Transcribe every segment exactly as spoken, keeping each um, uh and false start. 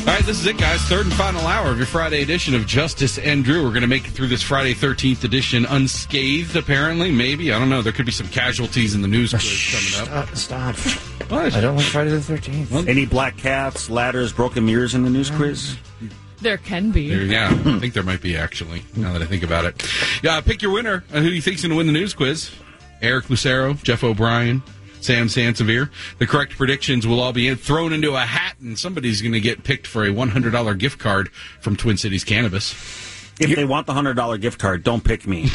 All right, this is it, guys. Third and final hour of your Friday edition of Justice and Drew. We're going to make it through this Friday thirteenth edition unscathed, apparently. Maybe. I don't know. There could be some casualties in the news quiz coming up. Stop. stop. What? I don't like Friday the thirteenth. Well, any black cats, ladders, broken mirrors in the news quiz? There can be. There, yeah, I think there might be, actually, now that I think about it. Yeah, pick your winner. Uh, who do you think's going to win the news quiz? Eric Lucero, Jeff O'Brien, Sam Sansevier. The correct predictions will all be in, thrown into a hat, and somebody's going to get picked for a one hundred dollars gift card from Twin Cities Cannabis. If they want the one hundred dollars gift card, don't pick me.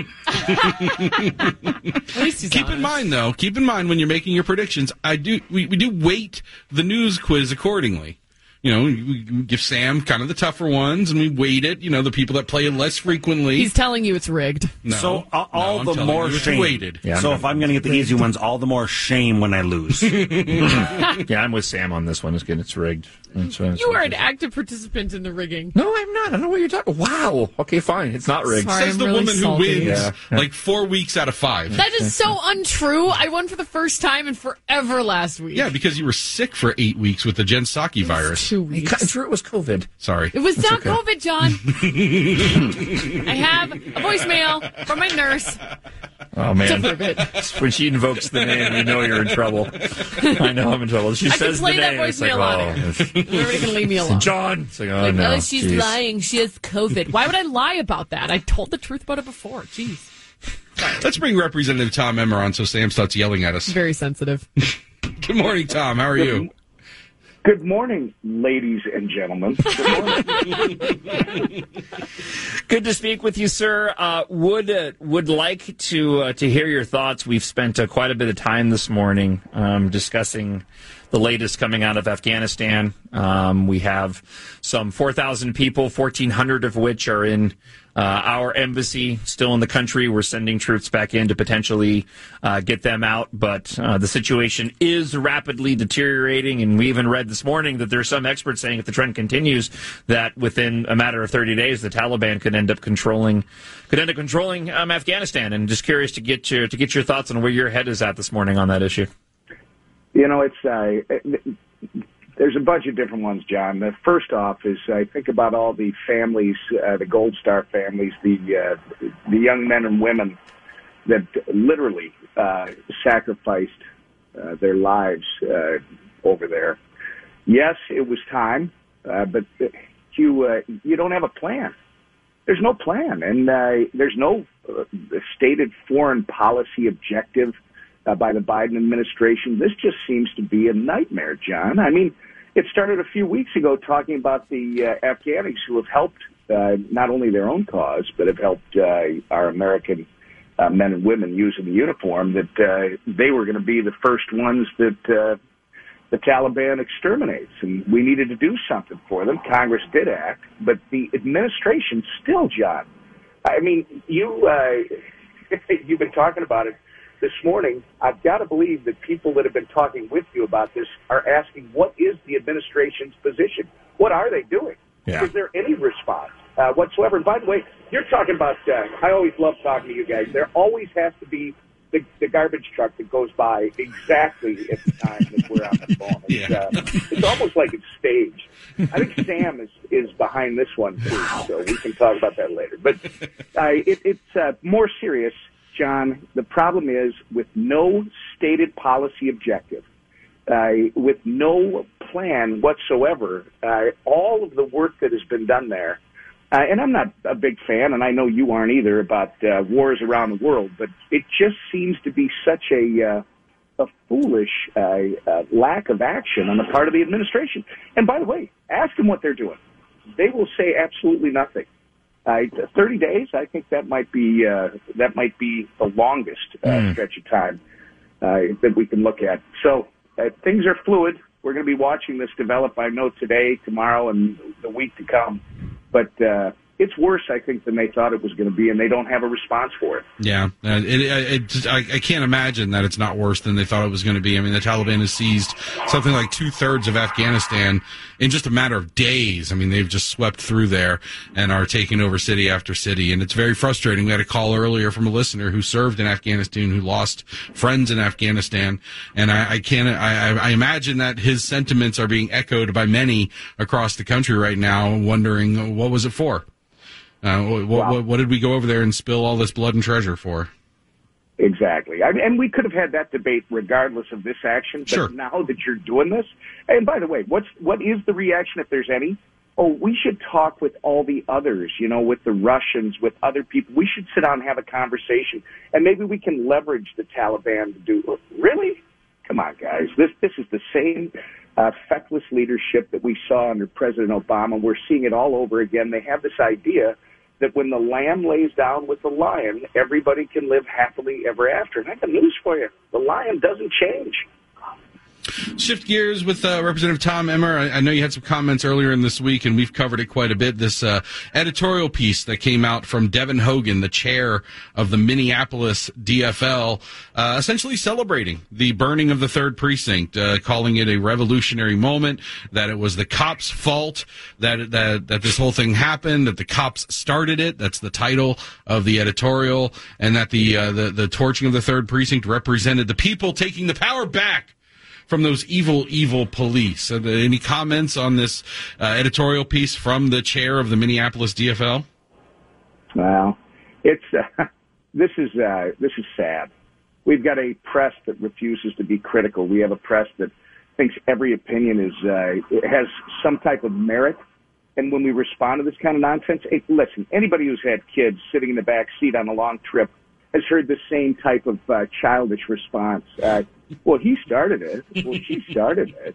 At least he's Keep honest. in mind, though, keep in mind when you're making your predictions, I do we, we do weight the news quiz accordingly. You know, we give Sam kind of the tougher ones, and we weight it, you know, the people that play it less frequently. He's telling you it's rigged. No, so uh, all no, I'm the telling more you it's shame. weighted. Yeah, so I'm if I'm going to get the easy ones, all the more shame when I lose. Yeah, I'm with Sam on this one. It's good. It's rigged. That's what, that's You what are it an is. active participant in the rigging. No, I'm not. I don't know what you're talking. Wow. Okay, fine. It's not rigged. Sorry. Says I'm the really woman salty. who wins Yeah. like four weeks out of five. That is so untrue. I won for the first time in forever last week. Yeah, because you were sick for eight weeks with the Jen Psaki virus. Two He weeks. cut through. It was COVID. Sorry. It was not okay. COVID, John. I have a voicemail from my nurse. Oh man. To prove it. When she invokes the name, you know you're in trouble. I know I'm in trouble. She I can says the play that name. It's like, voicemail on oh, it. it's- Everybody can leave me alone. John. It's like, oh Like, no. oh, she's Jeez. lying. She has COVID. Why would I lie about that? I told the truth about it before. Jeez. Let's bring Representative Tom Emmer on so Sam starts yelling at us. Very sensitive. Good morning, Tom. How are you? Good morning, ladies and gentlemen. Good morning. Good to speak with you, sir. Uh, would uh, would like to uh, to hear your thoughts. We've spent uh, quite a bit of time this morning um, discussing the latest coming out of Afghanistan. Um, we have some four thousand people, fourteen hundred of which are in uh, our embassy, still in the country. We're sending troops back in to potentially uh, get them out, but uh, the situation is rapidly deteriorating, and we even read this morning that there are some experts saying if the trend continues, that within a matter of thirty days, the Taliban could end up controlling could end up controlling um, Afghanistan. And just curious to get your to get your thoughts on where your head is at this morning on that issue. You know, it's uh, there's a bunch of different ones, John. The first off is I think about all the families, uh, the Gold Star families, the uh, the young men and women that literally uh, sacrificed uh, their lives uh, over there. Yes, it was time, uh, but you uh, you don't have a plan. There's no plan, and uh, there's no uh, stated foreign policy objective Uh, by the Biden administration. This just seems to be a nightmare, John. I mean, it started a few weeks ago talking about the uh, Afghanis who have helped uh, not only their own cause, but have helped uh, our American uh, men and women using the uniform, that uh, they were going to be the first ones that uh, the Taliban exterminates. And we needed to do something for them. Congress did act, but the administration still, John. I mean, you, uh, you've been talking about it this morning. I've got to believe that people that have been talking with you about this are asking, what is the administration's position? What are they doing? Yeah. Is there any response uh, whatsoever? And by the way, you're talking about, uh, I always love talking to you guys. There always has to be the, the garbage truck that goes by exactly at the time that we're on the phone. It's, Yeah. uh, it's almost like it's staged. I think Sam is, is behind this one, too, so we can talk about that later. But uh, it, it's uh, more serious, John. The problem is, with no stated policy objective, uh, with no plan whatsoever, uh, all of the work that has been done there, uh, and I'm not a big fan, and I know you aren't either, about uh, wars around the world, but it just seems to be such a uh, a foolish uh, uh, lack of action on the part of the administration. And by the way, ask them what they're doing. They will say absolutely nothing. Uh, thirty days, I think that might be uh, that might be the longest uh, mm. stretch of time uh, that we can look at. So uh, things are fluid. We're going to be watching this develop, I know, today, tomorrow, and the week to come. But uh, it's worse, I think, than they thought it was going to be, and they don't have a response for it. Yeah, uh, it, it, it, I, I can't imagine that it's not worse than they thought it was going to be. I mean, the Taliban has seized something like two-thirds of Afghanistan in just a matter of days. I mean, they've just swept through there and are taking over city after city, and it's very frustrating. We had a call earlier from a listener who served in Afghanistan, who lost friends in Afghanistan, and I, I can't. I, I imagine that his sentiments are being echoed by many across the country right now, wondering what was it for. Uh, what, wow. what, what did we go over there and spill all this blood and treasure for? Exactly. I mean, and we could have had that debate regardless of this action, but sure. Now that you're doing this, and by the way, what's what is the reaction, if there's any? Oh, we should talk with all the others, you know, with the Russians, with other people. We should sit down and have a conversation, and maybe we can leverage the Taliban to do. Really? Come on, guys. This this is the same uh, feckless leadership that we saw under President Obama. We're seeing it all over again. They have this idea that when the lamb lays down with the lion, everybody can live happily ever after. And I got news for you. The lion doesn't change. Shift gears with uh, Representative Tom Emmer. I, I know you had some comments earlier in this week, and we've covered it quite a bit. This uh, editorial piece that came out from Devin Hogan, the chair of the Minneapolis D F L, uh, essentially celebrating the burning of the third precinct, uh, calling it a revolutionary moment, that it was the cops' fault that, that, that this whole thing happened, that the cops started it. That's the title of the editorial, and that the, uh, the, the torching of the third precinct represented the people taking the power back from those evil, evil police. Uh, any comments on this uh, editorial piece from the chair of the Minneapolis D F L? Well, it's uh, this is uh, this is sad. We've got a press that refuses to be critical. We have a press that thinks every opinion is uh, has some type of merit. And when we respond to this kind of nonsense, hey, listen, anybody who's had kids sitting in the back seat on a long trip has heard the same type of uh, childish response. Uh, well, he started it. Well, she started it.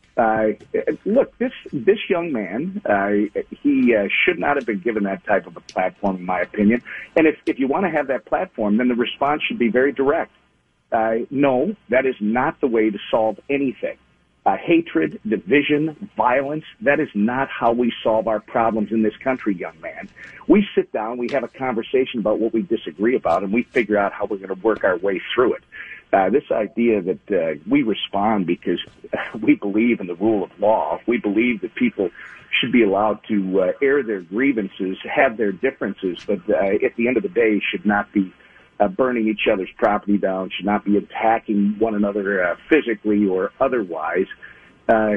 Uh, look, this this young man, uh, he uh, should not have been given that type of a platform, in my opinion. And if, if you want to have that platform, then the response should be very direct. Uh, no, that is not the way to solve anything. Uh, hatred, division, violence, that is not how we solve our problems in this country, young man. We sit down, we have a conversation about what we disagree about, and we figure out how we're going to work our way through it. Uh, this idea that uh, we respond because we believe in the rule of law, we believe that people should be allowed to uh, air their grievances, have their differences, but uh, at the end of the day should not be uh, burning each other's property down, should not be attacking one another uh, physically or otherwise. Uh,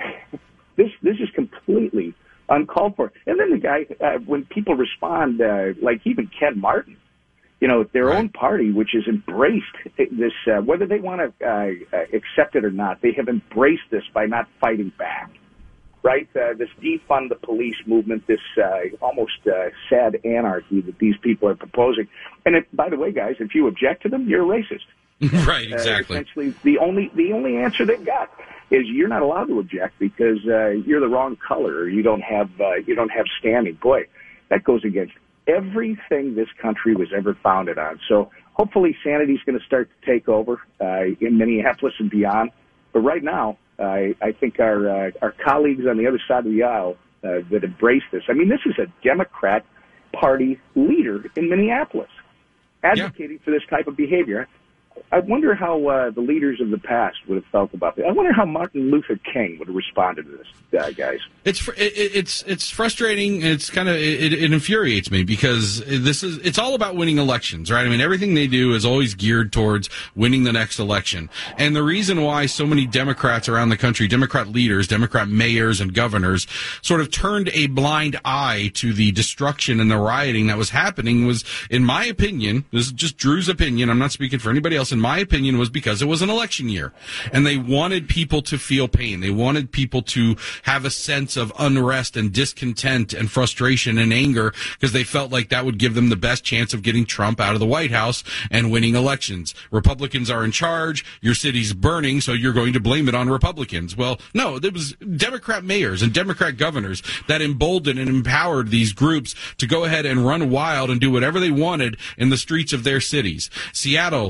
this this is completely uncalled for. And then the guy, uh, when people respond, uh, like even Ken Martin, you know, their right. own party, which has embraced this, uh, whether they want to uh, accept it or not, they have embraced this by not fighting back, right? Uh, this defund the police movement, this uh, almost uh, sad anarchy that these people are proposing. And if, by the way, guys, if you object to them, you're a racist. Right, exactly. Uh, essentially, the only the only answer they've got is you're not allowed to object because uh, you're the wrong color, or you don't have uh, you don't have standing. Boy, that goes against everything this country was ever founded on. So hopefully sanity's going to start to take over uh, in Minneapolis and beyond. But right now, uh, I think our uh, our colleagues on the other side of the aisle uh, that embrace this. I mean, this is a Democrat Party leader in Minneapolis advocating yeah. for this type of behavior. I wonder how uh, the leaders of the past would have felt about it. I wonder how Martin Luther King would have responded to this, uh, guys. It's fr- it, it's it's frustrating. It's kind of it, it infuriates me because this is it's all about winning elections, right? I mean, everything they do is always geared towards winning the next election. And the reason why so many Democrats around the country, Democrat leaders, Democrat mayors, and governors, sort of turned a blind eye to the destruction and the rioting that was happening was, in my opinion, this is just Drew's opinion. I'm not speaking for anybody else. In my opinion, was because it was an election year, and they wanted people to feel pain. They wanted people to have a sense of unrest and discontent and frustration and anger because they felt like that would give them the best chance of getting Trump out of the White House and winning elections. Republicans are in charge. Your city's burning, so you're going to blame it on Republicans. Well, no, there was Democrat mayors and Democrat governors that emboldened and empowered these groups to go ahead and run wild and do whatever they wanted in the streets of their cities. Seattle let uh,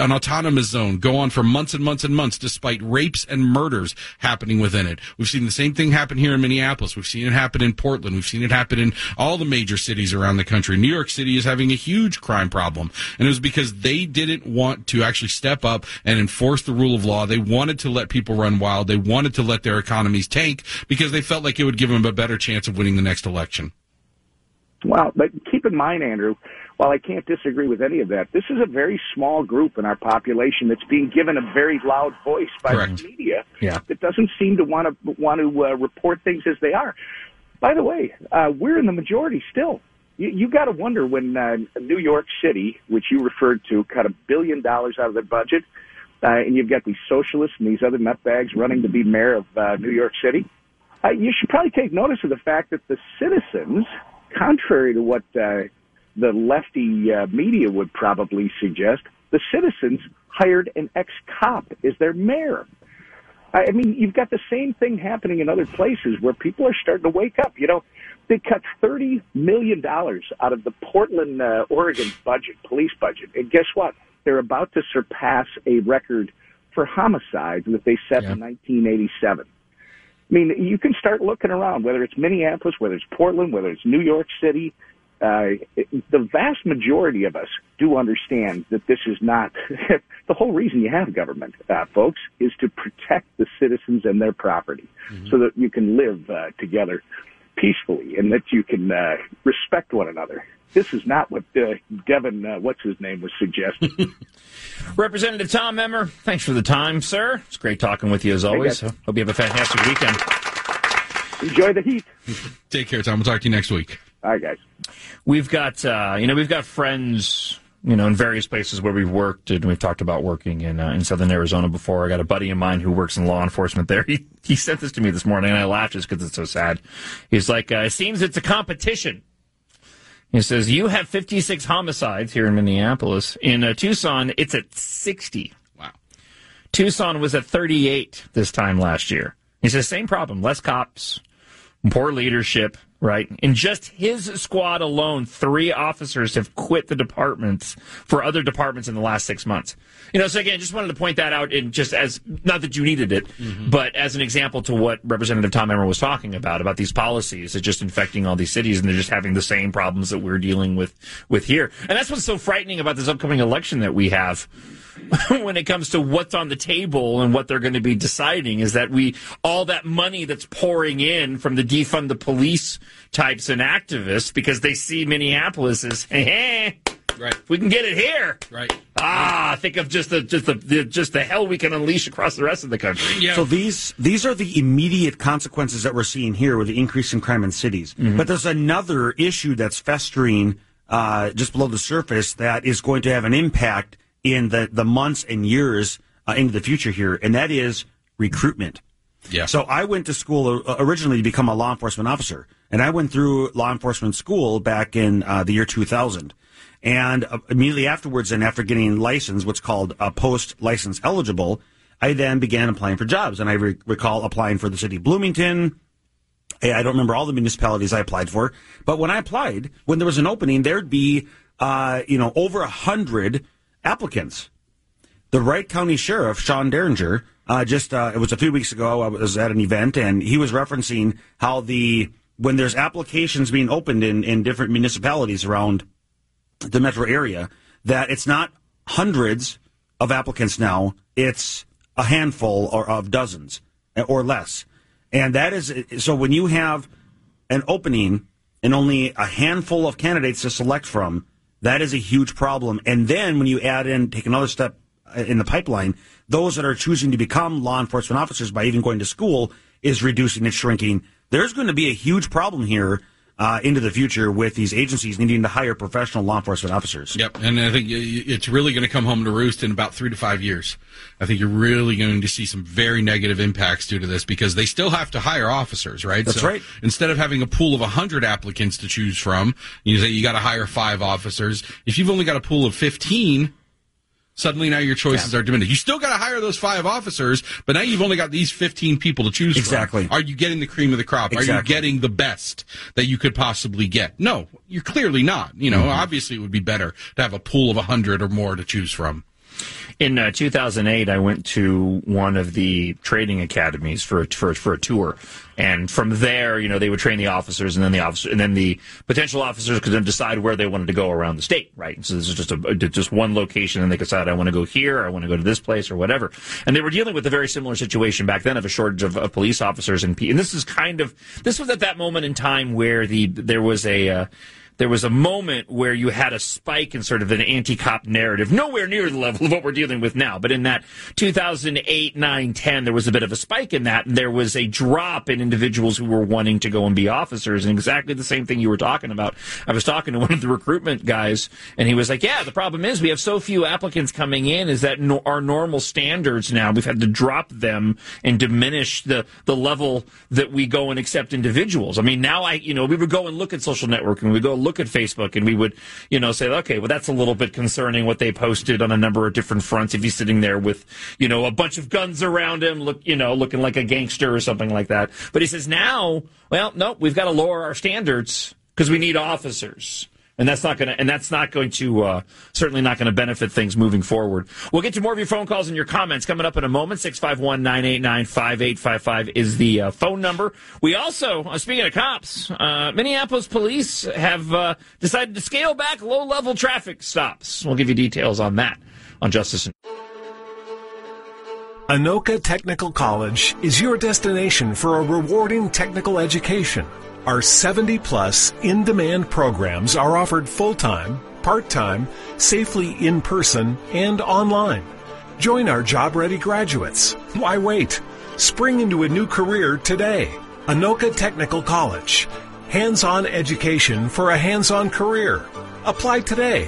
an autonomous zone go on for months and months and months despite rapes and murders happening within it. We've seen the same thing happen here in Minneapolis. We've seen it happen in Portland. We've seen it happen in all the major cities around the country. New York City is having a huge crime problem, and it was because they didn't want to actually step up and enforce the rule of law. They wanted to let people run wild. They wanted to let their economies tank because they felt like it would give them a better chance of winning the next election. Well, but keep in mind, Andrew, while I can't disagree with any of that, this is a very small group in our population that's being given a very loud voice by Correct. the media Yeah. that doesn't seem to want to want to uh, report things as they are. By the way, uh, we're in the majority still. You, you got to wonder when uh, New York City, which you referred to, cut a billion dollars out of their budget, uh, and you've got these socialists and these other nutbags running to be mayor of uh, New York City. Uh, you should probably take notice of the fact that the citizens, contrary to what uh, the lefty uh, media would probably suggest, the citizens hired an ex-cop as their mayor. I mean, you've got the same thing happening in other places where people are starting to wake up. You know, they cut thirty million dollars out of the Portland, uh, Oregon budget, police budget. And guess what? They're about to surpass a record for homicides that they set Yeah. in nineteen eighty-seven. I mean, you can start looking around, whether it's Minneapolis, whether it's Portland, whether it's New York City. Uh, it, the vast majority of us do understand that this is not the whole reason you have government, uh, folks, is to protect the citizens and their property mm-hmm. so that you can live uh, together peacefully and that you can uh, respect one another. This is not what uh, Devin, uh, what's his name, was suggesting. Representative Tom Emmer, thanks for the time, sir. It's great talking with you as always. Hey, Hope you have a fantastic weekend. Enjoy the heat. Take care, Tom. We'll talk to you next week. All right, guys. We've got, uh, you know, we've got friends, you know, in various places where we've worked, and we've talked about working in uh, in Southern Arizona before. I got a buddy of mine who works in law enforcement there. He he sent this to me this morning, and I laughed just because it's so sad. He's like, uh, it seems it's a competition. He says, you have fifty-six homicides here in Minneapolis. In uh, Tucson, it's at sixty. Wow. Tucson was at thirty-eight this time last year. He says, same problem, less cops, poor leadership, right? In just his squad alone, three officers have quit the departments for other departments in the last six months. You know, so again, just wanted to point that out in just as, not that you needed it, mm-hmm. but as an example to what Representative Tom Emmer was talking about, about these policies that just infecting all these cities, and they're just having the same problems that we're dealing with, with here. And that's what's so frightening about this upcoming election that we have when it comes to what's on the table and what they're going to be deciding, is that we, all that money that's pouring in from the defund the police types and activists, because they see Minneapolis as, hey, hey, right, we can get it here. Right. Ah, think of just the just the, the just the hell we can unleash across the rest of the country. Yeah. So these these are the immediate consequences that we're seeing here with the increase in crime in cities. Mm-hmm. But there's another issue that's festering uh, just below the surface that is going to have an impact in the, the months and years uh, into the future here, and that is recruitment. Yeah. So I went to school uh, originally to become a law enforcement officer, and I went through law enforcement school back in uh, the year two thousand. And uh, immediately afterwards, and after getting licensed, what's called uh, post-license eligible, I then began applying for jobs. And I re- recall applying for the city of Bloomington. I don't remember all the municipalities I applied for. But when I applied, when there was an opening, there'd be, uh, you know, over a hundred applicants. The Wright County Sheriff, Sean Derringer, uh, just, uh, it was a few weeks ago, I was at an event, and he was referencing how the, when there's applications being opened in, in different municipalities around the metro area, that it's not hundreds of applicants now, it's a handful or of dozens or less. And that is, so when you have an opening and only a handful of candidates to select from, that is a huge problem. And then when you add in, take another step in the pipeline, those that are choosing to become law enforcement officers by even going to school is reducing and shrinking. There's going to be a huge problem here uh, into the future with these agencies needing to hire professional law enforcement officers. Yep, and I think it's really going to come home to roost in about three to five years. I think you're really going to see some very negative impacts due to this, because they still have to hire officers, right? That's so right. Instead of having a pool of one hundred applicants to choose from, you say you got to hire five officers. If you've only got a pool of fifteen, suddenly now your choices yeah. are diminished. You still got to hire those five officers, but now you've only got these fifteen people to choose exactly. from. Are you getting the cream of the crop? Exactly. Are you getting the best that you could possibly get? No, you're clearly not. You know, mm-hmm. obviously it would be better to have a pool of one hundred or more to choose from. In uh, two thousand eight, I went to one of the training academies for a, for for a tour, and from there, you know, they would train the officers, and then the officer, and then the potential officers could then decide where they wanted to go around the state, right? So this is just a just one location, and they could decide, I want to go here, I want to go to this place, or whatever. And they were dealing with a very similar situation back then of a shortage of, of police officers, and and this is kind of this was at that moment in time where the there was a. Uh, There was a moment where you had a spike in sort of an anti-cop narrative, nowhere near the level of what we're dealing with now. But in that two thousand eight, nine, ten, there was a bit of a spike in that. And there was a drop in individuals who were wanting to go and be officers. And exactly the same thing you were talking about. I was talking to one of the recruitment guys, and he was like, yeah, the problem is we have so few applicants coming in is that no, our normal standards now, we've had to drop them and diminish the, the level that we go and accept individuals. I mean, now I, you know, we would go and look at social networking. We go look at Facebook, and we would, you know, say, okay, well, that's a little bit concerning what they posted on a number of different fronts. If he's sitting there with, you know, a bunch of guns around him, look, you know, looking like a gangster or something like that. But he says now, well, no, we've got to lower our standards because we need officers. And that's not going to, and that's not going to, uh, certainly not going to benefit things moving forward. We'll get to more of your phone calls and your comments coming up in a moment. six five one, nine eight nine, five eight five five is the uh, phone number. We also, uh, speaking of cops, uh, Minneapolis police have uh, decided to scale back low-level traffic stops. We'll give you details on that on Justice. Anoka Technical College is your destination for a rewarding technical education. Our seventy-plus in-demand programs are offered full-time, part-time, safely in-person, and online. Join our job-ready graduates. Why wait? Spring into a new career today. Anoka Technical College. Hands-on education for a hands-on career. Apply today.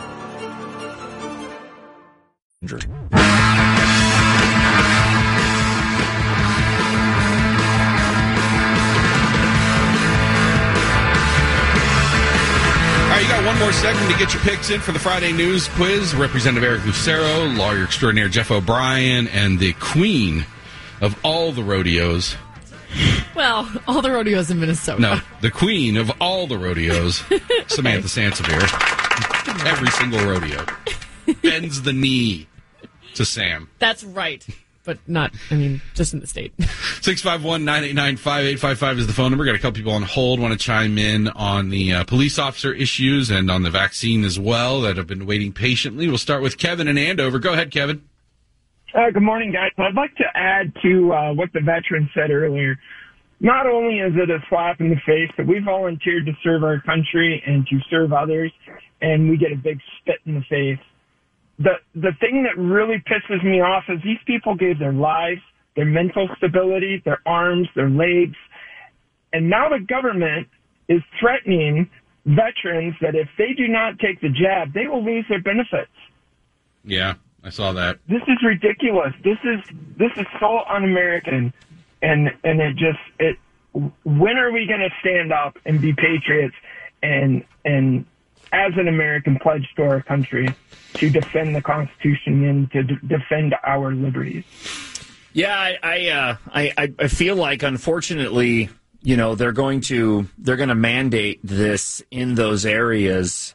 You got one more segment to get your picks in for the Friday News Quiz. Representative Eric Lucero, lawyer extraordinaire Jeff O'Brien, and the queen of all the rodeos. Well, all the rodeos in Minnesota. No, the queen of all the rodeos, Samantha Sansevier. Every single rodeo. Bends the knee to Sam. That's right. But not, I mean, just in the state. six five one, nine eight nine, five eight five five is the phone number. Got a couple people on hold want to chime in on the uh, police officer issues and on the vaccine as well that have been waiting patiently. We'll start with Kevin in Andover. Go ahead, Kevin. Uh, good morning, guys. I'd like to add to uh, what the veteran said earlier. Not only is it a slap in the face, but we volunteered to serve our country and to serve others, and we get a big spit in the face. The the thing that really pisses me off is these people gave their lives, their mental stability, their arms, their legs, and now the government is threatening veterans that if they do not take the jab, they will lose their benefits. Yeah, I saw that. This is ridiculous. This is this is so un-American, and and it just it. When are we going to stand up and be patriots and and as an American pledge to our country to defend the Constitution and to d- defend our liberties? Yeah, I I, uh, I I feel like, unfortunately, you know, they're going to they're going to mandate this in those areas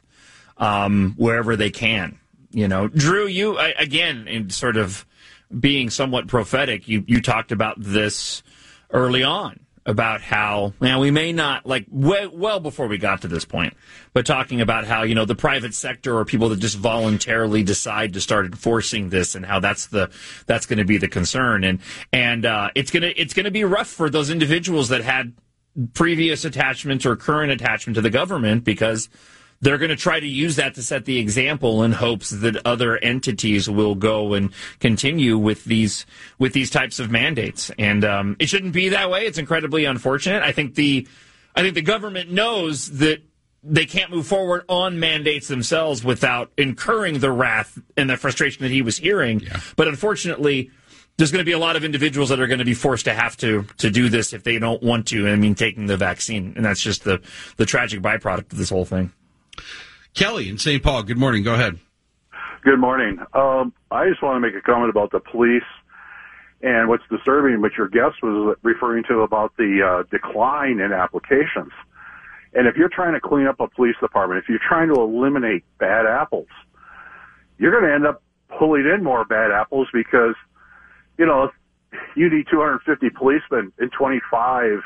um, wherever they can. You know, Drew, you I, again, in sort of being somewhat prophetic, you you talked about this early on, about how, now we may not, like, way, well before we got to this point, but talking about how, you know, the private sector or people that just voluntarily decide to start enforcing this, and how that's the, that's going to be the concern. And, and, uh, it's going to, it's going to be rough for those individuals that had previous attachments or current attachment to the government, because they're going to try to use that to set the example in hopes that other entities will go and continue with these with these types of mandates. And um, it shouldn't be that way. It's incredibly unfortunate. I think the I think the government knows that they can't move forward on mandates themselves without incurring the wrath and the frustration that he was hearing. Yeah. But unfortunately, there's going to be a lot of individuals that are going to be forced to have to to do this if they don't want to. I mean, taking the vaccine, and that's just the the tragic byproduct of this whole thing. Kelly in Saint Paul, good morning. Go ahead. Good morning. Um, I just want to make a comment about the police and what's disturbing, what your guest was referring to about the uh, decline in applications. And if you're trying to clean up a police department, if you're trying to eliminate bad apples, you're going to end up pulling in more bad apples because, you know, if you need two hundred fifty policemen and twenty-five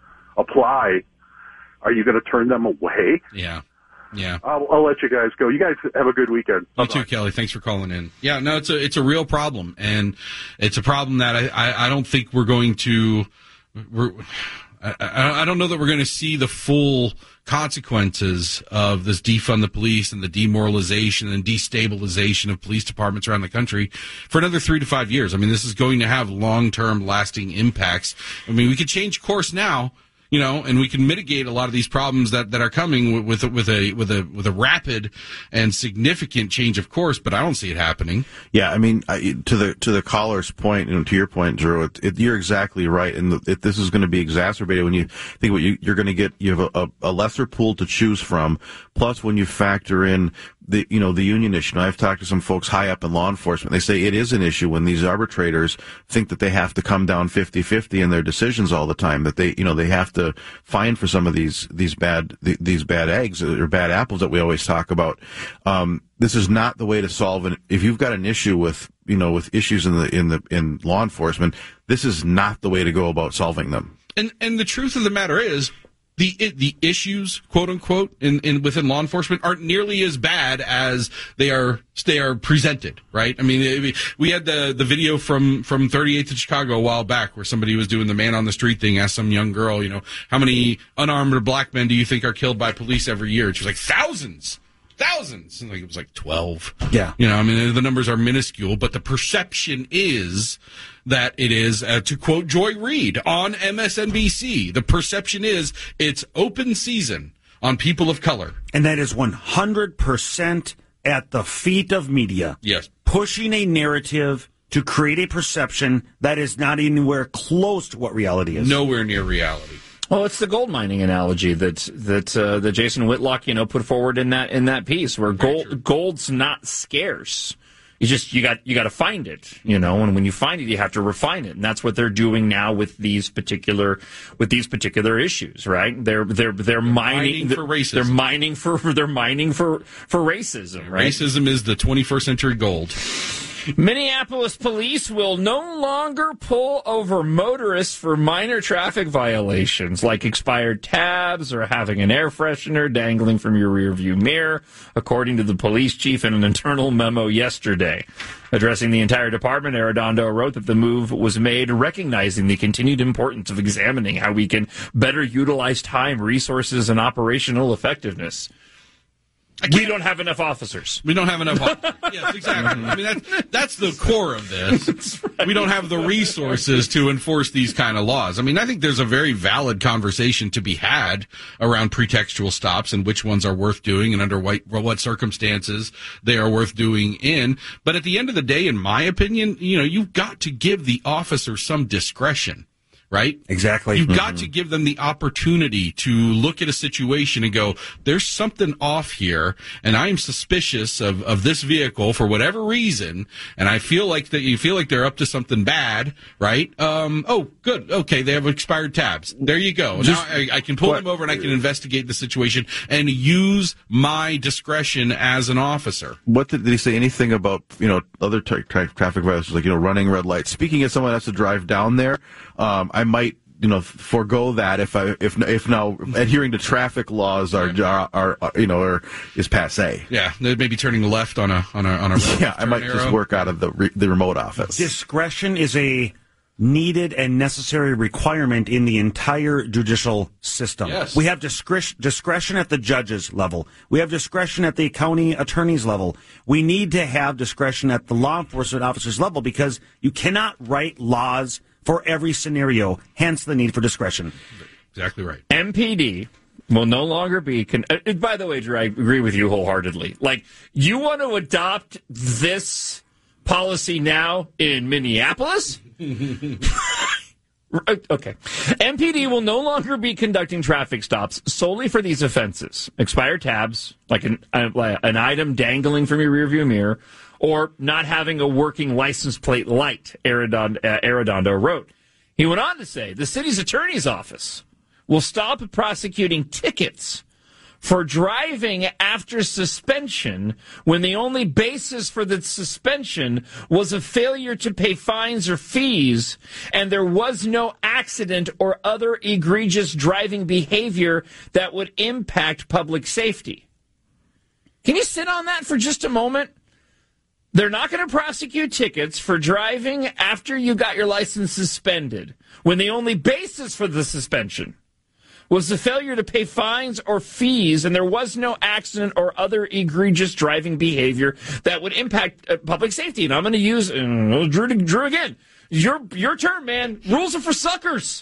apply, are you going to turn them away? Yeah. Yeah. I'll, I'll let you guys go. You guys have a good weekend. You Bye-bye. too, Kelly. Thanks for calling in. Yeah, no, it's a it's a real problem, and it's a problem that I, I, I don't think we're going to. We're, I, I don't know that we're going to see the full consequences of this defund the police and the demoralization and destabilization of police departments around the country for another three to five years. I mean, this is going to have long-term lasting impacts. I mean, we could change course now, you know, and we can mitigate a lot of these problems that, that are coming with, with, with a, with a, with a rapid and significant change of course, but I don't see it happening. Yeah. I mean, I, to the, to the caller's point, and to your point, Drew, it, it, you're exactly right. And the, it, this is going to be exacerbated when you think what you, you're going to get, you have a, a lesser pool to choose from. Plus when you factor in the, you know, the union issue. Now, I've talked to some folks high up in law enforcement. They say it is an issue when these arbitrators think that they have to come down fifty-fifty in their decisions all the time, that they, you know, they have to fine for some of these, these bad, these bad eggs or bad apples that we always talk about. Um, this is not the way to solve it. If you've got an issue with, you know, with issues in the, in the, in law enforcement, this is not the way to go about solving them. And, and the truth of the matter is, The the issues, quote unquote, in, in within law enforcement aren't nearly as bad as they are they are presented, right? I mean, we had the, the video from, from thirty-eighth in Chicago a while back where somebody was doing the man on the street thing, asked some young girl, you know, how many unarmed black men do you think are killed by police every year? And she was like, thousands. Thousands. And like it was like twelve. Yeah. You know, I mean, the numbers are minuscule, but the perception is that it is, uh, to quote Joy Reid on M S N B C, the perception is it's open season on people of color. And that is one hundred percent at the feet of media. Yes. Pushing a narrative to create a perception that is not anywhere close to what reality is. Nowhere near reality. Well, it's the gold mining analogy that that uh, that Jason Whitlock, you know, put forward in that in that piece, where gold gold's not scarce. You just you got you got to find it, you know, and when you find it, you have to refine it, and that's what they're doing now with these particular with these particular issues, right? They're they're they're, they're mining, mining for racism. They're mining for they're mining for for racism, right? Racism is the twenty-first century gold. Minneapolis police will no longer pull over motorists for minor traffic violations like expired tabs or having an air freshener dangling from your rearview mirror, according to the police chief in an internal memo yesterday. Addressing the entire department, Arredondo wrote that the move was made recognizing the continued importance of examining how we can better utilize time, resources, and operational effectiveness. We don't have enough officers. We don't have enough officers. Yes, exactly. I mean, that's, that's the core of this. Right. We don't have the resources to enforce these kind of laws. I mean, I think there's a very valid conversation to be had around pretextual stops and which ones are worth doing and under what, what circumstances they are worth doing in. But at the end of the day, in my opinion, you know, you've got to give the officer some discretion. Right? Exactly. You've mm-hmm. got to give them the opportunity to look at a situation and go, there's something off here, and I'm suspicious of, of this vehicle for whatever reason, and I feel like that you feel like they're up to something bad, right? Um, oh, good. Okay, they have expired tabs. There you go. Just, now I, I can pull what, them over and I can investigate the situation and use my discretion as an officer. What did, did he say anything about, you know, other tra- tra- traffic violations, like, you know, running red lights? Speaking as someone that has to drive down there, um, I might, you know, forego that if I if if now adhering to traffic laws are are, are, are you know are is passé. Yeah, maybe turning left on a on a on a road yeah. I might arrow. just work out of the re, the remote office. Discretion is a needed and necessary requirement in the entire judicial system. Yes. We have discretion discretion at the judges level. We have discretion at the county attorney's level. We need to have discretion at the law enforcement officers level because you cannot write laws for every scenario, hence the need for discretion. Exactly right. M P D will no longer be... Con- uh, by the way, Drew, I agree with you wholeheartedly. Like, you want to adopt this policy now in Minneapolis? Okay. M P D will no longer be conducting traffic stops solely for these offenses. Expired tabs, like an, uh, an item dangling from your rearview mirror, or not having a working license plate light, Arredondo, uh, Arredondo wrote. He went on to say the city's attorney's office will stop prosecuting tickets for driving after suspension when the only basis for the suspension was a failure to pay fines or fees and there was no accident or other egregious driving behavior that would impact public safety. Can you sit on that for just a moment? They're not going to prosecute tickets for driving after you got your license suspended when the only basis for the suspension was the failure to pay fines or fees, and there was no accident or other egregious driving behavior that would impact uh, public safety. And I'm going to use uh, Drew, Drew again. Your your term, man. Rules are for suckers.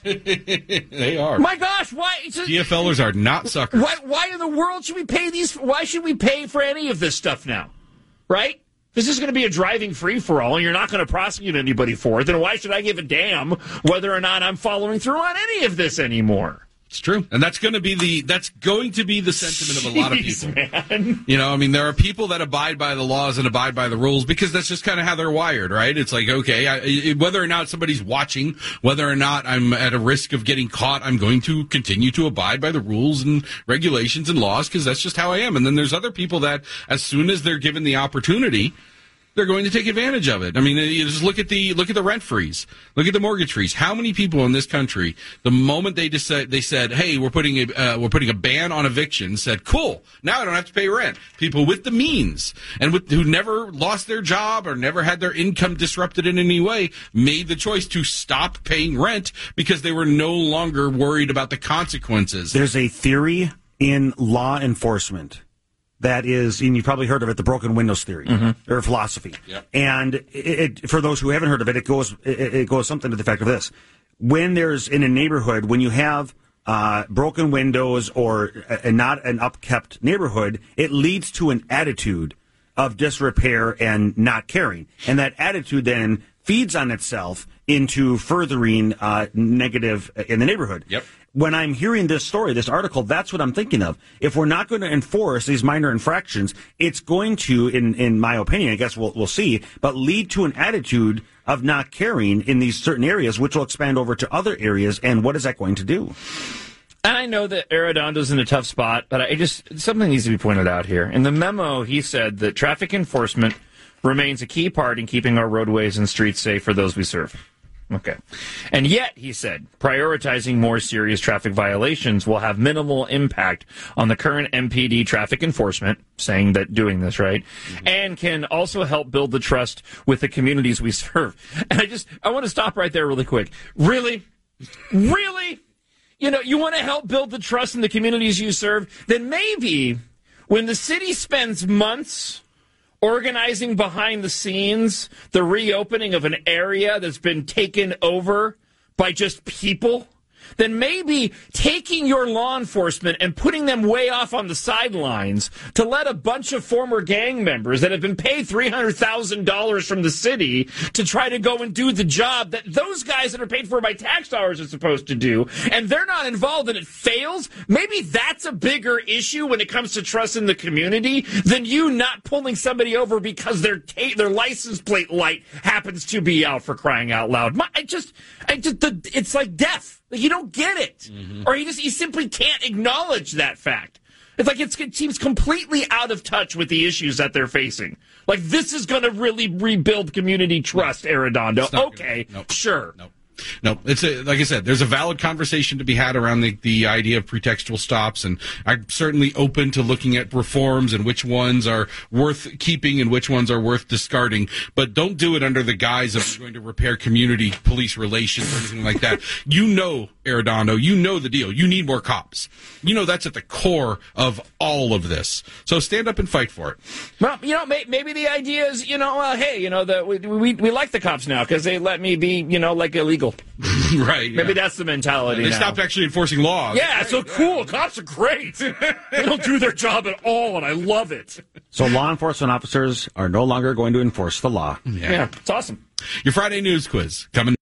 They are. My gosh, why? G F Lers are not suckers. Why, why in the world should we pay these? Why should we pay for any of this stuff now? Right? This is going to be a driving free-for-all, and you're not going to prosecute anybody for it. Then why should I give a damn whether or not I'm following through on any of this anymore? It's true, and that's going to be the that's going to be the sentiment of a lot of people. Jeez, man. You know, I mean, there are people that abide by the laws and abide by the rules because that's just kind of how they're wired, right? It's like, okay, I, whether or not somebody's watching, whether or not I'm at a risk of getting caught, I'm going to continue to abide by the rules and regulations and laws because that's just how I am. And then there's other people that, as soon as they're given the opportunity, they're going to take advantage of it. I mean, you just look at the look at the rent freeze, look at the mortgage freeze. How many people in this country, the moment they decide, they said, "Hey, we're putting a uh, we're putting a ban on eviction," said, "Cool, now I don't have to pay rent." People with the means and with who never lost their job or never had their income disrupted in any way made the choice to stop paying rent because they were no longer worried about the consequences. There's a theory in law enforcement that is, and you've probably heard of it, the broken windows theory, mm-hmm. or philosophy. Yep. And it, it, for those who haven't heard of it, it goes it, it goes something to the effect of this: when there's in a neighborhood, when you have uh, broken windows or a, not an upkept neighborhood, it leads to an attitude of disrepair and not caring, and that attitude then feeds on itself into furthering uh, negative in the neighborhood. Yep. When I'm hearing this story, this article, that's what I'm thinking of. If we're not going to enforce these minor infractions, it's going to, in in my opinion, I guess we'll we'll see, but lead to an attitude of not caring in these certain areas, which will expand over to other areas. And what is that going to do? And I know that Arredondo's in a tough spot, but I just something needs to be pointed out here. In the memo, he said that traffic enforcement remains a key part in keeping our roadways and streets safe for those we serve. Okay. And yet, he said, prioritizing more serious traffic violations will have minimal impact on the current M P D traffic enforcement, saying that doing this, right, mm-hmm. and can also help build the trust with the communities we serve. And I just, I want to stop right there really quick. Really? Really? You know, you want to help build the trust in the communities you serve? Then maybe when the city spends months organizing behind the scenes the reopening of an area that's been taken over by just people, then maybe taking your law enforcement and putting them way off on the sidelines to let a bunch of former gang members that have been paid three hundred thousand dollars from the city to try to go and do the job that those guys that are paid for by tax dollars are supposed to do, and they're not involved and it fails, maybe that's a bigger issue when it comes to trust in the community than you not pulling somebody over because their ta- their license plate light happens to be out, for crying out loud. My, I just, I just, the, it's like death. Like, you don't get it. Mm-hmm. Or he just he simply can't acknowledge that fact. It's like it's, it seems completely out of touch with the issues that they're facing. Like, this is going to really rebuild community trust, no. Arredondo. Okay, nope. Sure. Nope. No, it's a, like I said, there's a valid conversation to be had around the, the idea of pretextual stops, and I'm certainly open to looking at reforms and which ones are worth keeping and which ones are worth discarding, but don't do it under the guise of going to repair community police relations or anything like that. You know, Arredondo, you know the deal. You need more cops. You know that's at the core of all of this. So stand up and fight for it. Well, you know, may, maybe the idea is, you know, uh, hey, you know, the, we, we we like the cops now because they let me be, you know, like illegal. Right. Maybe yeah. that's the mentality They now. stopped actually enforcing laws. Yeah, it's so cool. Cops are great. They don't do their job at all, and I love it. So law enforcement officers are no longer going to enforce the law. Yeah, yeah, it's awesome. Your Friday news quiz coming.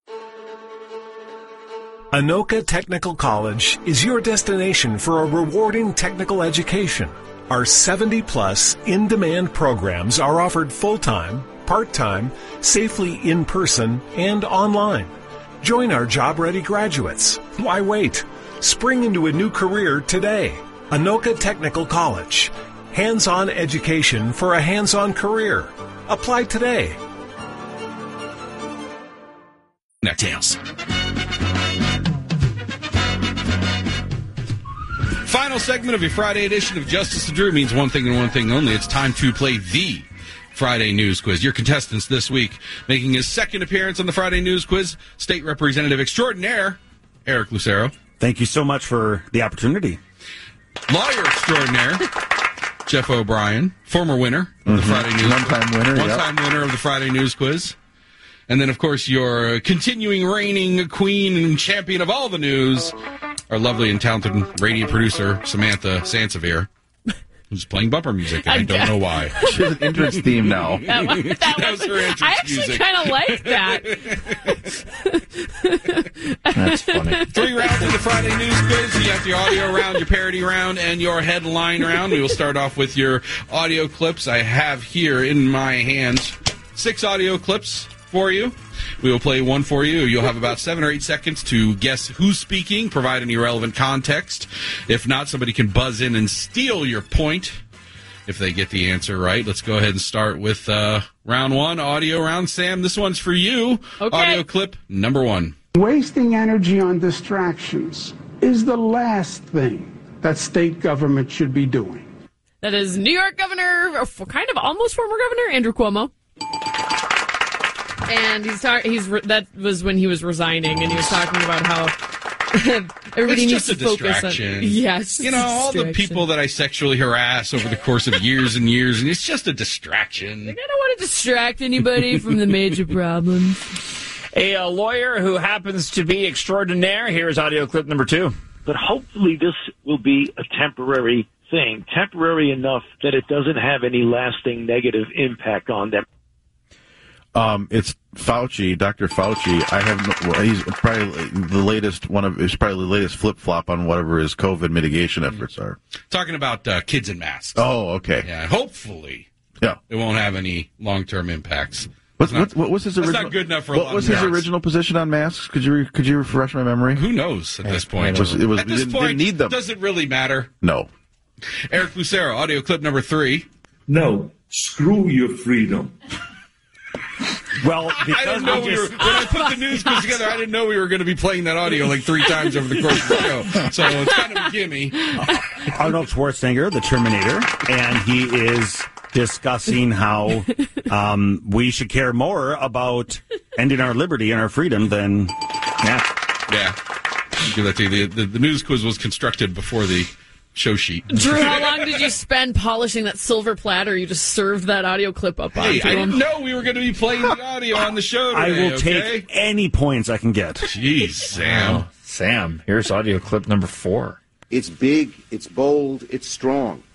Anoka Technical College is your destination for a rewarding technical education. Our seventy-plus in-demand programs are offered full-time, part-time, safely in person, and online. Join our job-ready graduates. Why wait? Spring into a new career today. Anoka Technical College. Hands-on education for a hands-on career. Apply today. Necktails. Final segment of your Friday edition of Justice and Drew means one thing and one thing only. It's time to play the Friday News Quiz. Your contestants this week, making his second appearance on the Friday News Quiz, State Representative Extraordinaire, Eric Lucero. Thank you so much for the opportunity. Lawyer Extraordinaire, Jeff O'Brien, former winner of the Mm-hmm. Friday News One-time winner, One-time yep. winner of the Friday News Quiz. And then, of course, your continuing reigning queen and champion of all the news, our lovely and talented radio producer, Samantha Sansevier, who's playing bumper music, and I don't know why. She has an entrance theme now. That was, that That was, was her entrance I actually music. kind of like that. That's funny. Three rounds of the Friday News Quiz. You got your audio round, your parody round, and your headline round. We will start off with your audio clips. I have here in my hands six audio clips for you. We will play one for you. You'll have about seven or eight seconds to guess who's speaking, provide any relevant context. If not, somebody can buzz in and steal your point if they get the answer right. Let's go ahead and start with uh, round one, audio round. Sam, this one's for you. Okay. Audio clip number one. Wasting energy on distractions is the last thing that state government should be doing. That is New York Governor, or f- kind of almost former Governor, Andrew Cuomo. And he's talking. He's re- that was when he was resigning, and he was talking about how everybody It's needs just a to focus distraction. on. Yes, You know, all the people that I sexually harass over the course of years and years, and it's just a distraction. I don't want to distract anybody from the major problems. A, uh lawyer who happens to be extraordinaire. Here's audio clip number two. But hopefully this will be a temporary thing, temporary enough that it doesn't have any lasting negative impact on them. Um, it's Fauci, Doctor Fauci. I have no, well, he's probably the latest one of he's probably the latest flip flop on whatever his COVID mitigation efforts are. Talking about uh, kids in masks. Oh, okay. Yeah, hopefully Yeah. it won't have any long-term impacts. What's, Not- what, what was his that's original? not good enough for a What lot was of his parents. original position on masks? Could you re, could you refresh my memory? Who knows at this point? It was, it was at we this didn't, point, didn't need them. does it really matter? No. Eric Lucero, audio clip number three. No, screw your freedom. Well, I didn't know we were, when I put the news quiz together, I didn't know we were going to be playing that audio like three times over the course of the show. So it's kind of a gimme. Arnold Schwarzenegger, the Terminator, and he is discussing how um, we should care more about ending our liberty and our freedom than, yeah. Yeah. I'll give that to you. The, the, the news quiz was constructed before the show sheet. Drew, how long did you spend polishing that silver platter you just served that audio clip up on? Hey, I him? didn't know we were going to be playing the audio on the show I today, will okay? take any points I can get. Jeez, Sam. Oh, Sam, here's audio clip number four. It's big, it's bold, it's strong.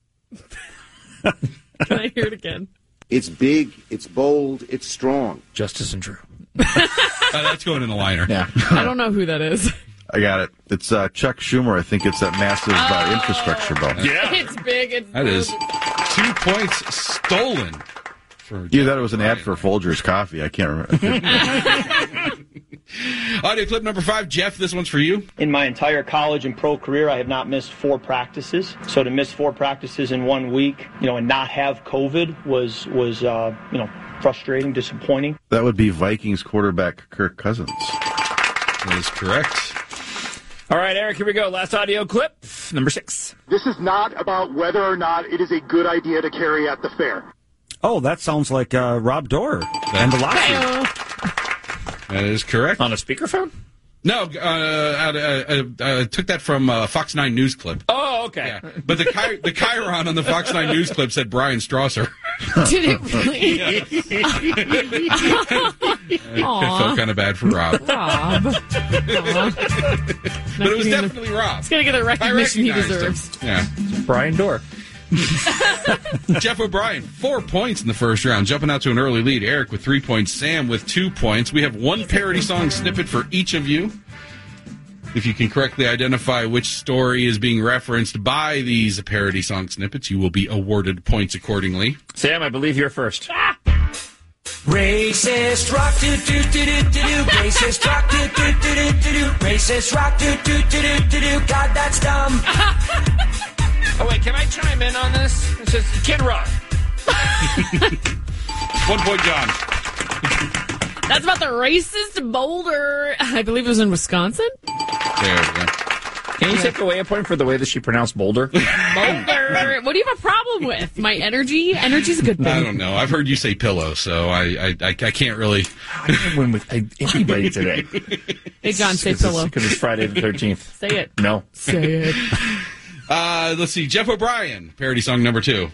Can I hear it again? It's big, it's bold, it's strong. Justice and Drew. Uh, that's going in the liner. Yeah. I don't know who that is. I got it. It's uh, Chuck Schumer. I think it's that massive uh, infrastructure bill. Yeah. It's big. It's That is two points stolen. For You thought it was an ad for Folgers coffee. I can't remember. audio clip number five. Jeff, this one's for you. In my entire college and pro career, I have not missed four practices. So to miss four practices in one week, you know, and not have COVID was was uh, you know frustrating, disappointing. That would be Vikings quarterback Kirk Cousins. That is correct. All right, Eric, here we go. Last audio clip, number six. This is not about whether or not it is a good idea to carry at the fair. Oh, that sounds like uh, Rob Dorr and the lawsuit. That is correct. On a speakerphone? No, uh, I, uh, uh, took that from uh, Fox nine News clip. Oh, okay. Yeah. But the Chi- the Chiron on the Fox nine News clip said Brian Strasser. Did it really? I felt kind of bad for Rob. Rob. But it was definitely Rob. He's going to get the recognition he deserves. Him. Yeah. Brian Dorr. Jeff O'Brien, four points in the first round, jumping out to an early lead. Eric with three points, Sam with two points. We have one parody song snippet for each of you. If you can correctly identify which story is being referenced by these parody song snippets, you will be awarded points accordingly. Sam, I believe you're first. Racist rock, do do do do do do. Racist rock, do do do do do do. Racist rock, do do do do do do. God, that's dumb. Oh, wait, can I chime in on this? It says Kid Rock. One point, John. That's about the racist boulder. I believe it was in Wisconsin. There we go. Can you take away a point for the way that she pronounced boulder? Boulder. What do you have a problem with? My energy? Energy's a good thing. I don't know. I've heard you say pillow, so I I, I, I can't really. I can't win with anybody today. Hey, John, say pillow. Because it's Friday the thirteenth. Say it. No. Say it. Uh, let's see. Jeff O'Brien, parody song number two.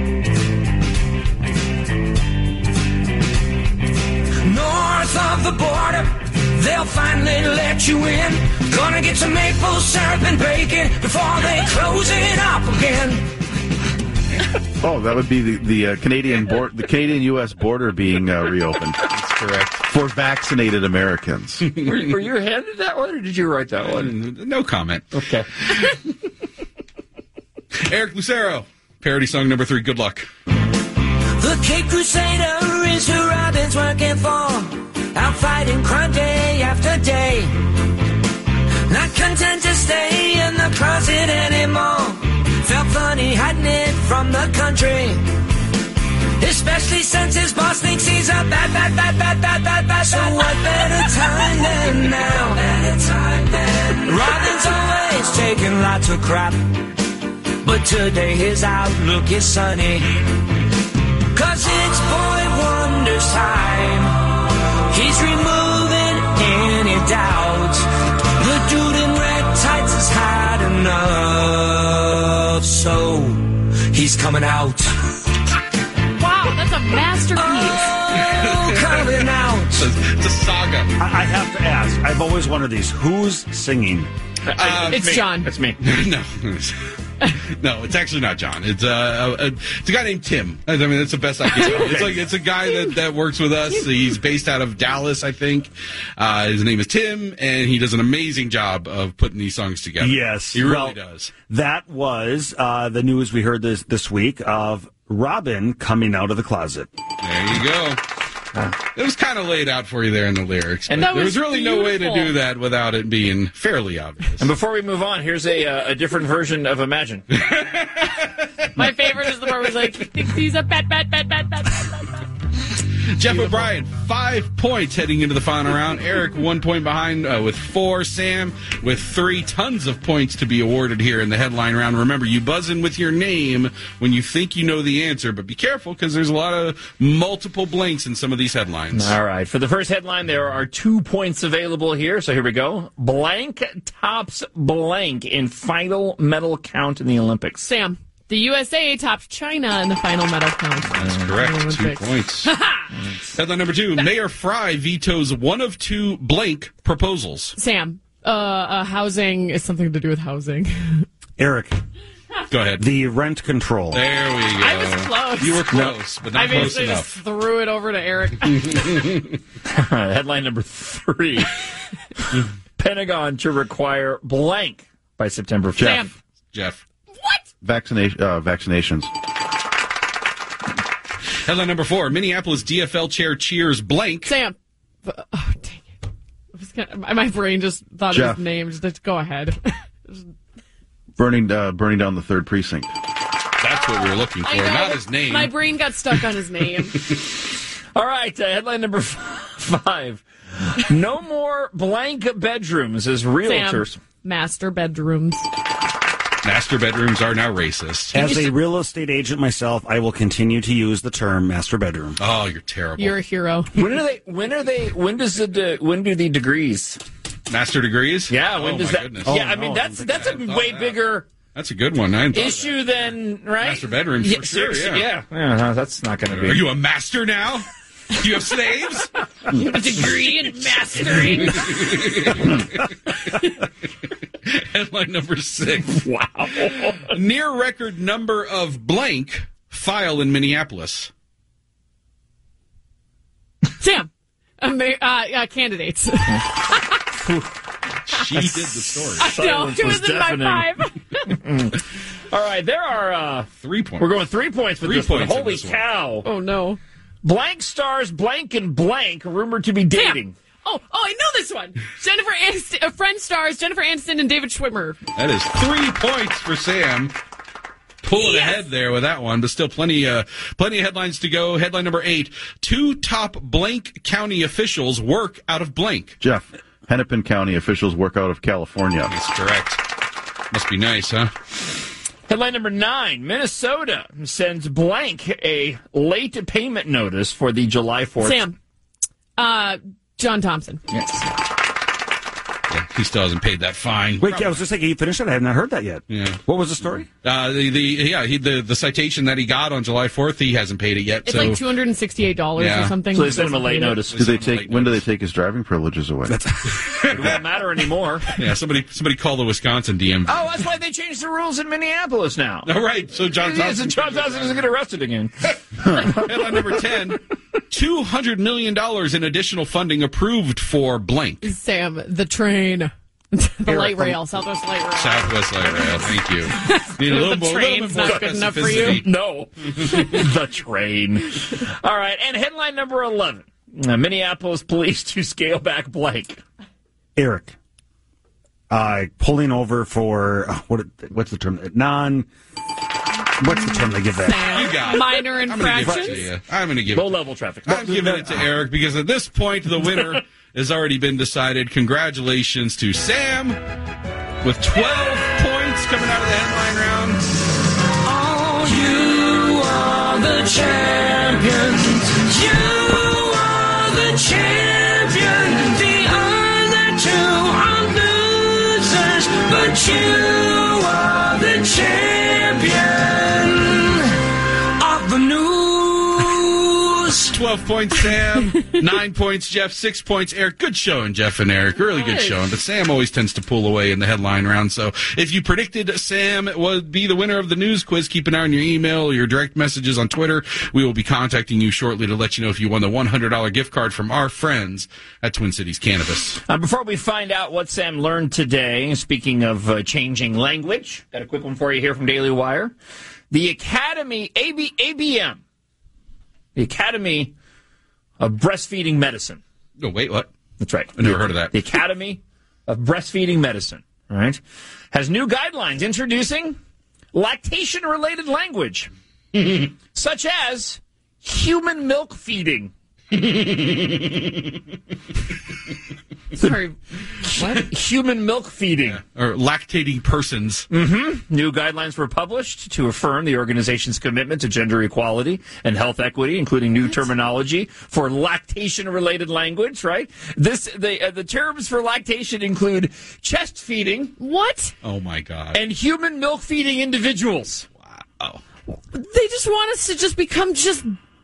North of the border, they'll finally let you in. Gonna get some maple syrup and bacon before they close it up again. Oh, that would be the the uh, Canadian board, the Canadian U S border being uh, reopened. That's correct. For vaccinated Americans. Were, were you handed that one, or did you write that one? No comment. Okay. Eric Lucero, parody song number three. Good luck. The Cape Crusader is who Robin's working for, out fighting crime day after day. Not content to stay in the closet anymore, felt funny hiding it from the country. Especially since his boss thinks he's a bad, bad, bad, bad, bad, bad, bad. So what better time than now? Better time than Robin's always taking lots of crap, but today his outlook is sunny. Cause it's Boy Wonder's time. He's removing any doubt. The dude in red tights has had enough, so he's coming out. Wow, that's a masterpiece. Oh, coming out. It's a, it's a saga. I, I have to ask. I've always wondered these. Who's singing? Uh, it's me. John. That's me. No. No, it's actually not John. It's uh, a, it's a guy named Tim. I mean, that's the best I can tell. It's like it's a guy that, that works with us. He's based out of Dallas, I think. Uh, his name is Tim, and he does an amazing job of putting these songs together. Yes, he really well, does. That was uh, the news we heard this this week of Robin coming out of the closet. There you go. It was kind of laid out for you there in the lyrics. And but that there was, was really no way to beautiful. do that without it being fairly obvious. And before we move on, here's a uh, a different version of Imagine. My favorite is the part where he's like, thinks he's a bad, bad, bad, bad, bad, bad, bad, bad. Jeff O'Brien, five points heading into the final round. Eric, one point behind uh, with four. Sam with three. Tons of points to be awarded here in the headline round. Remember, you buzz in with your name when you think you know the answer, but be careful because there's a lot of multiple blanks in some of these headlines. All right. For the first headline, there are two points available here. So here we go. Blank tops blank in final medal count in the Olympics. Sam, the U S A topped China in the final medal count. That's correct. Two points. Headline number two. Mayor Fry vetoes one of two blank proposals. Sam, uh, uh, housing is something to do with housing. Eric. Go ahead. The rent control. There we go. I was close. You were close, but not I close basically enough. just threw it over to Eric. Headline number three. Pentagon to require blank by September fifth. Sam. Jeff. What? Vaccination, uh, vaccinations. Headline number four. Minneapolis D F L chair cheers blank. Sam. Oh, dang it. I was gonna, my brain just thought Jeff. of his name. Just go ahead. Burning, uh, burning down the third precinct. That's what we were looking for, I know, not his name. My brain got stuck on his name. All right, uh, headline number f- five. No more blank bedrooms as realtors. Sam, master bedrooms. Master bedrooms are now racist. As a real estate agent myself, I will continue to use the term master bedroom. Oh, you're terrible. You're a hero. When are they? When are they? When does the de, when do the degrees? Master degrees? Yeah. When oh, does my that? Goodness. Yeah. Oh, I mean, no, that's I that's a hadn't thought way that. bigger That's a good one. I hadn't thought of issue than right. Master bedrooms, Yeah, for sure, seriously, yeah. yeah. Yeah, no, that's not going to that. be. Are you a master now? Do you have slaves? You have a degree in mastering. Headline number six. Wow. Near record number of blank file in Minneapolis. Sam, um, uh, uh, candidates. She did the story. I know, Silence it was was in my deafening. five. All right, there are uh, Three points. we're going three points for Three this one. points in Holy this one. cow! Oh, no. Blank stars blank and blank rumored to be dating. Oh, oh, I know this one. Jennifer Aniston, uh, Friend stars Jennifer Aniston and David Schwimmer. That is three points for Sam. pulling yes. ahead there with that one, but still plenty, uh, plenty of headlines to go. Headline number eight: two top blank county officials work out of blank. Jeff, Hennepin County officials work out of California. That's correct. Must be nice, huh? Headline number nine: Minnesota sends blank a late payment notice for the July fourth. Sam, uh, John Thompson. Yes. Yeah, he still hasn't paid that fine. Wait, I was just thinking, he finished it? I have not heard that yet. Yeah. What was the story? Uh, the, the yeah, he, the the citation that he got on July fourth, he hasn't paid it yet. It's so. like two hundred and sixty-eight dollars yeah. or something. So they sent him a late notice. Do they take? When do they take his driving privileges away? It won't matter anymore. Yeah, somebody somebody call the Wisconsin D M V. Oh, that's why they changed the rules in Minneapolis now. All right, so John Thompson. So John Thompson doesn't get arrested again. Headline number ten: two hundred million dollars in additional funding approved for blank. Sam, the train. The light rail, Southwest Light Rail. Southwest Light Rail, thank you. Need a little the more, train's little bit more not good enough for you? No. The train. All right, and headline number eleven. Uh, Minneapolis police to scale back blank. Eric. Uh, pulling over for, uh, what? what's the term? Non... What's the term they give that? Sam, you got it. Minor infractions? I'm going to give it to you. I'm going to give Low-level traffic. I'm giving it to Eric because at this point, the winner has already been decided. Congratulations to Sam with twelve points coming out of the headline round. Oh, you are the champion. You are the champion. The other two are losers, but you are the champion of the news. twelve points, Sam. Nine points, Jeff. Six points, Eric. Good showing, Jeff and Eric. Really good showing. But Sam always tends to pull away in the headline round. So if you predicted Sam would be the winner of the news quiz, keep an eye on your email or your direct messages on Twitter. We will be contacting you shortly to let you know if you won the one hundred dollars gift card from our friends at Twin Cities Cannabis. Uh, before we find out what Sam learned today, speaking of uh, changing language, got a quick one for you here from Daily Wire. The Academy, A B, A B M, the Academy of Breastfeeding Medicine. Oh, wait, what? That's right. I never heard of that. The Academy of Breastfeeding Medicine, all right, has new guidelines introducing lactation-related language, such as human milk feeding. Sorry, what? Human milk feeding. Yeah. Or lactating persons. Mm-hmm. New guidelines were published to affirm the organization's commitment to gender equality and health equity, including new what? terminology for lactation-related language, right? This the uh, the terms for lactation include chest feeding. What? Oh, my God. And human milk feeding individuals. Wow. They just want us to just become just...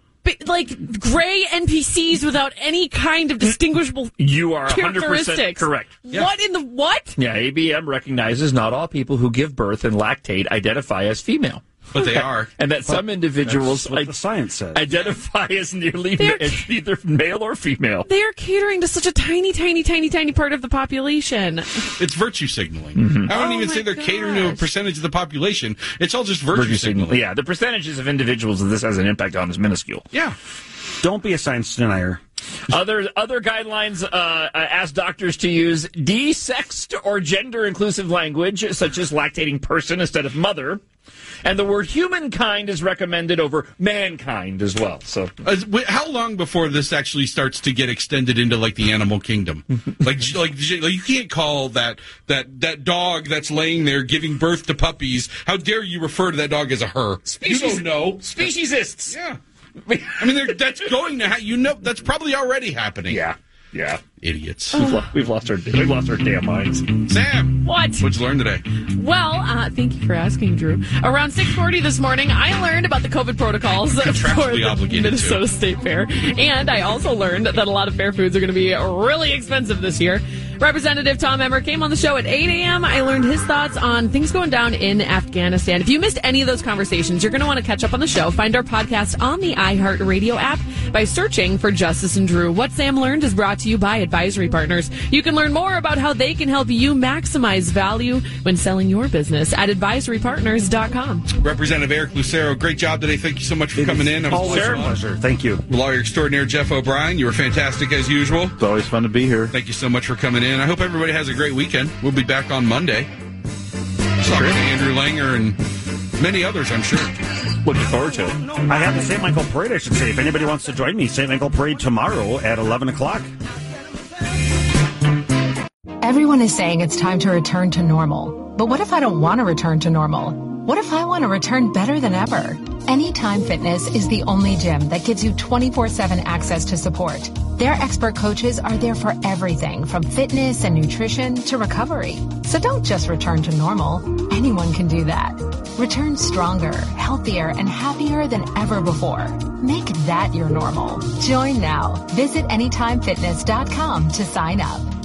like gray N P Cs without any kind of distinguishable you are one hundred percent characteristics. Correct. Yeah. What in the what? Yeah, A B M recognizes not all people who give birth and lactate identify as female. But they are. And that some individuals what the science says. identify as nearly ma- as either male or female. They are catering to such a tiny, tiny, tiny, tiny part of the population. It's virtue signaling. Mm-hmm. I wouldn't oh even say they're gosh. catering to a percentage of the population. It's all just virtue, Virtue signaling. signaling. Yeah, the percentages of individuals that this has an impact on is minuscule. Yeah. Don't be a science denier. Other other guidelines uh, ask doctors to use de-sexed or gender-inclusive language, such as lactating person instead of mother. And the word humankind is recommended over mankind as well. So, uh, how long before this actually starts to get extended into like the animal kingdom? like, like, like, you can't call that that that dog that's laying there giving birth to puppies. How dare you refer to that dog as a her? Species, you don't know. Speciesists. Yeah. I mean, that's going to ha- you know that's probably already happening. Yeah. Yeah. Idiots. We've, lo- we've lost our we've lost our damn minds. Sam, what? What'd you learn today? Well, uh, thank you for asking, Drew. Around six forty this morning, I learned about the COVID protocols for the Minnesota to. State Fair, and I also learned that a lot of fair foods are going to be really expensive this year. Representative Tom Emmer came on the show at eight a.m. I learned his thoughts on things going down in Afghanistan. If you missed any of those conversations, you're going to want to catch up on the show. Find our podcast on the iHeartRadio app by searching for Justice and Drew. What Sam Learned is brought to you by Advisory Partners. You can learn more about how they can help you maximize value when selling your business at advisory partners dot com. Representative Eric Lucero, great job today. Thank you so much for it coming in. Always a pleasure. Thank you. Lawyer extraordinaire Jeff O'Brien, you were fantastic as usual. It's always fun to be here. Thank you so much for coming in. I hope everybody has a great weekend. We'll be back on Monday. Talking to Andrew Langer and many others, I'm sure. Looking forward to it. I have the Saint Michael Parade, I should say. If anybody wants to join me, Saint Michael Parade tomorrow at eleven o'clock. Everyone is saying it's time to return to normal. But what if I don't want to return to normal? What if I want to return better than ever? Anytime Fitness is the only gym that gives you twenty-four seven access to support. Their expert coaches are there for everything from fitness and nutrition to recovery. So don't just return to normal. Anyone can do that. Return stronger, healthier, and happier than ever before. Make that your normal. Join now. Visit anytime fitness dot com to sign up.